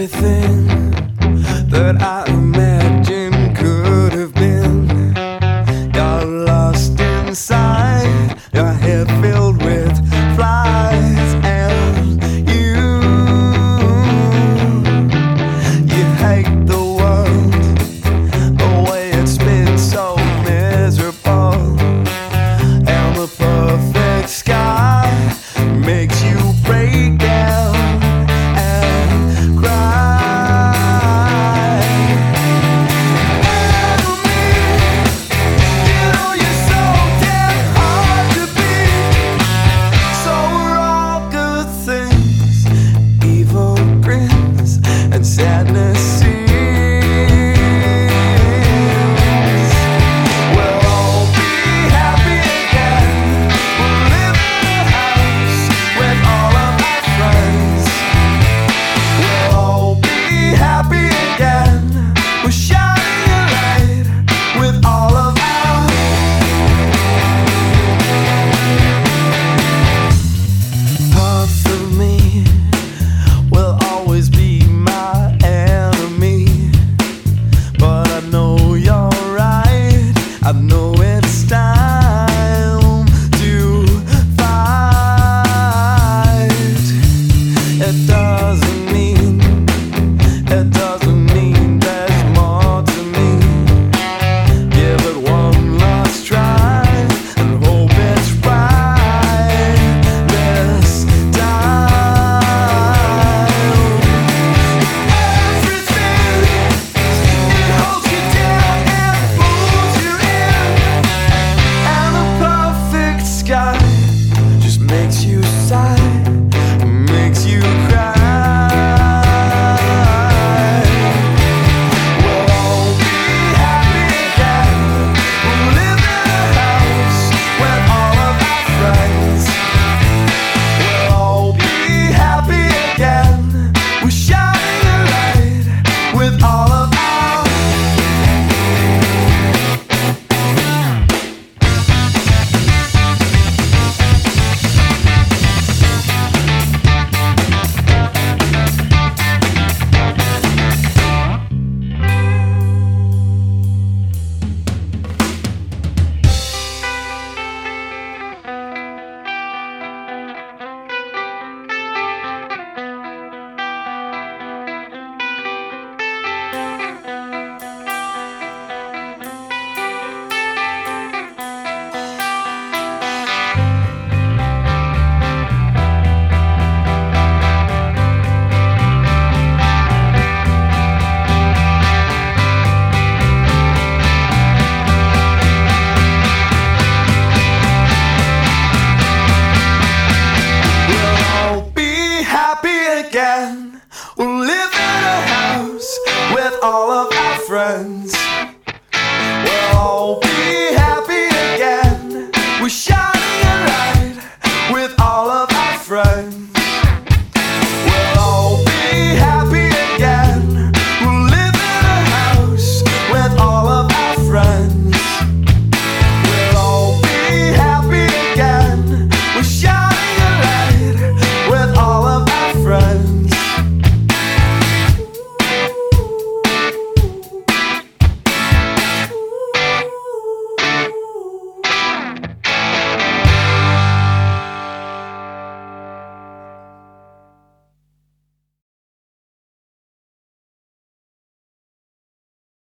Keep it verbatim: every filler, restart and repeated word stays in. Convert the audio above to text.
everything that I imagined could have been got lost inside your head filled with flies, and you you hate the world, the way it's been so miserable, and the perfect sky makes you break down and cry. Enemy, you know you're so damn hard to beat. So are all good things, evil grins and sadness seems. We'll all be happy again. We'll live in a house with all of our friends. We'll all be happy again. We're shining a light with all of our parts of me will always be my enemy. But I know you're right. I know it's time to fight. It doesn't mean, it doesn't mean there's more to me. Give it one last try and hope it's right this time. Everything, it holds you down and pulls you in, and the perfect sky just makes you sigh, makes you cry. We'll all be happy again. We'll live in a house with all of our friends. We'll all be happy again. We're shining a light with all of our We'll all be happy again. We'll live in a house with all of our friends. We'll all be happy.